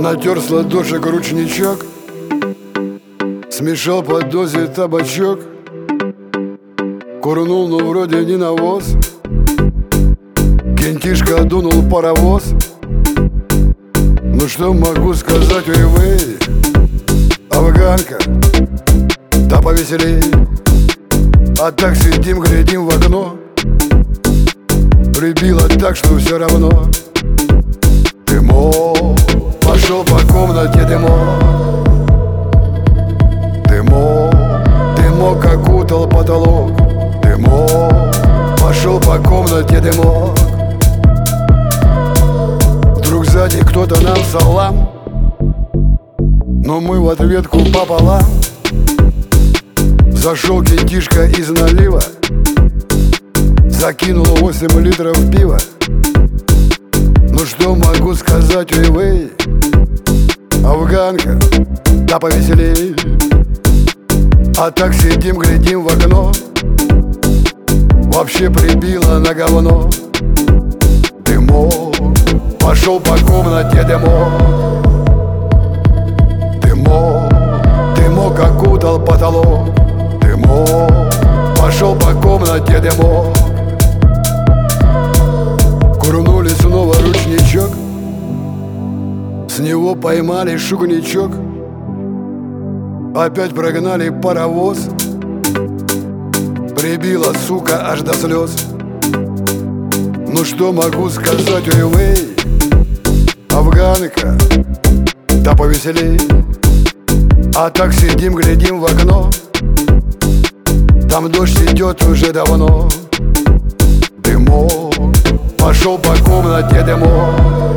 Натер с ладошек ручничок, смешал под дозе табачок, курнул, но вроде не навоз. Кентишка дунул паровоз. Ну что могу сказать, ой-вей, афганка, да повеселей. А так сидим, глядим в окно, прибило так, что все равно. Дымок пошел по комнате, дымок. Дымок, дымок окутал потолок. Дымок пошел по комнате, дымок. Вдруг сзади кто-то нам салам, но мы в ответку пополам. Зашел кентишка из налива, закинул 8 литров пива. Ну что могу сказать, ой-вей, афганка, да повеселей. А так сидим, глядим в окно, вообще прибило на говно. Дымок пошел по комнате, дымок. Дымок, дымок окутал потолок. Дымок пошел по комнате, дымок. Курнули снова ручничок, с него поймали шугничок. Опять прогнали паровоз, прибила, сука, аж до слез. Ну что могу сказать, ой-вей, афганка, да повеселей. А так сидим, глядим в окно, там дождь идет уже давно. Дымок пошел по комнате, дымок.